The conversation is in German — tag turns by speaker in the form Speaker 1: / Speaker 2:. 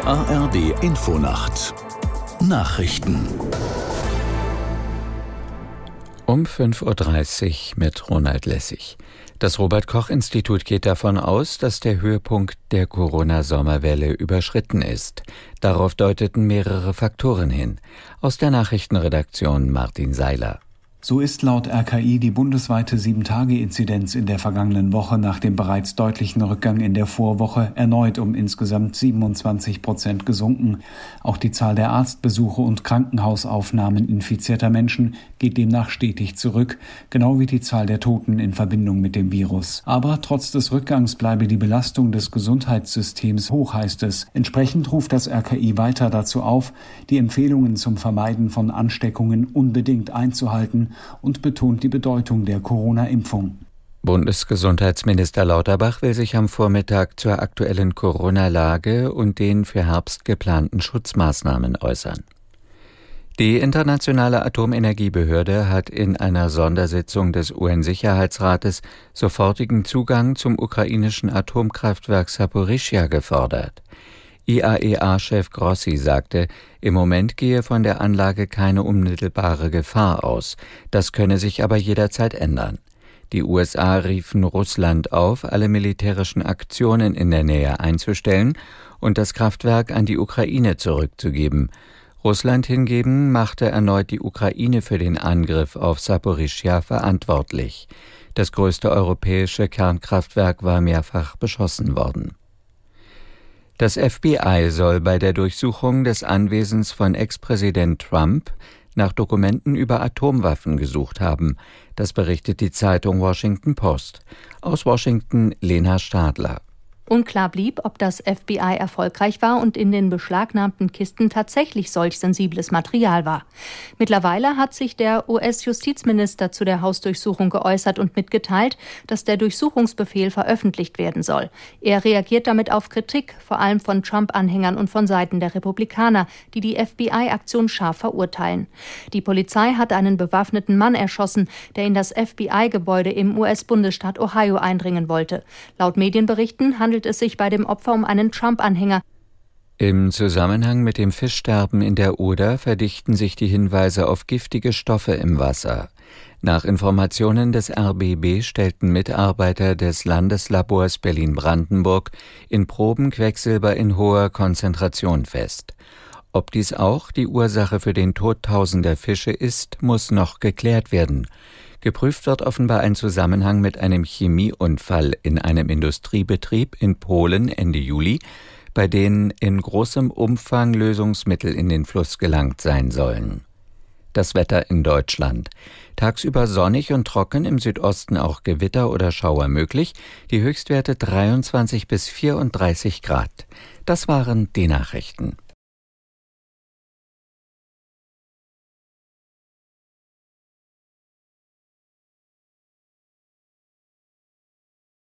Speaker 1: ARD Infonacht Nachrichten
Speaker 2: um 5:30 Uhr mit Ronald Lessig. Das Robert-Koch-Institut geht davon aus, dass der Höhepunkt der Corona-Sommerwelle überschritten ist. Darauf deuteten mehrere Faktoren hin. Aus der Nachrichtenredaktion Martin Seiler.
Speaker 3: So ist laut RKI die bundesweite 7-Tage-Inzidenz in der vergangenen Woche nach dem bereits deutlichen Rückgang in der Vorwoche erneut um insgesamt 27% gesunken. Auch die Zahl der Arztbesuche und Krankenhausaufnahmen infizierter Menschen geht demnach stetig zurück, genau wie die Zahl der Toten in Verbindung mit dem Virus. Aber trotz des Rückgangs bleibe die Belastung des Gesundheitssystems hoch, heißt es. Entsprechend ruft das RKI weiter dazu auf, die Empfehlungen zum Vermeiden von Ansteckungen unbedingt einzuhalten und betont die Bedeutung der Corona-Impfung.
Speaker 2: Bundesgesundheitsminister Lauterbach will sich am Vormittag zur aktuellen Corona-Lage und den für Herbst geplanten Schutzmaßnahmen äußern. Die Internationale Atomenergiebehörde hat in einer Sondersitzung des UN-Sicherheitsrates sofortigen Zugang zum ukrainischen Atomkraftwerk Saporischschja gefordert. IAEA-Chef Grossi sagte, im Moment gehe von der Anlage keine unmittelbare Gefahr aus. Das könne sich aber jederzeit ändern. Die USA riefen Russland auf, alle militärischen Aktionen in der Nähe einzustellen und das Kraftwerk an die Ukraine zurückzugeben. Russland hingegen machte erneut die Ukraine für den Angriff auf Saporischschja verantwortlich. Das größte europäische Kernkraftwerk war mehrfach beschossen worden. Das FBI soll bei der Durchsuchung des Anwesens von Ex-Präsident Trump nach Dokumenten über Atomwaffen gesucht haben. Das berichtet die Zeitung Washington Post. Aus Washington Lena Stadler.
Speaker 4: Unklar blieb, ob das FBI erfolgreich war und in den beschlagnahmten Kisten tatsächlich solch sensibles Material war. Mittlerweile hat sich der US-Justizminister zu der Hausdurchsuchung geäußert und mitgeteilt, dass der Durchsuchungsbefehl veröffentlicht werden soll. Er reagiert damit auf Kritik, vor allem von Trump-Anhängern und von Seiten der Republikaner, die die FBI-Aktion scharf verurteilen. Die Polizei hat einen bewaffneten Mann erschossen, der in das FBI-Gebäude im US-Bundesstaat Ohio eindringen wollte. Laut Medienberichten handelt es sich bei dem Opfer um einen Trump-Anhänger.
Speaker 2: Im Zusammenhang mit dem Fischsterben in der Oder verdichten sich die Hinweise auf giftige Stoffe im Wasser. Nach Informationen des RBB stellten Mitarbeiter des Landeslabors Berlin-Brandenburg in Proben Quecksilber in hoher Konzentration fest. Ob dies auch die Ursache für den Tod tausender Fische ist, muss noch geklärt werden. Geprüft wird offenbar ein Zusammenhang mit einem Chemieunfall in einem Industriebetrieb in Polen Ende Juli, bei denen in großem Umfang Lösungsmittel in den Fluss gelangt sein sollen. Das Wetter in Deutschland. Tagsüber sonnig und trocken, im Südosten auch Gewitter oder Schauer möglich, die Höchstwerte 23 bis 34 Grad. Das waren die Nachrichten.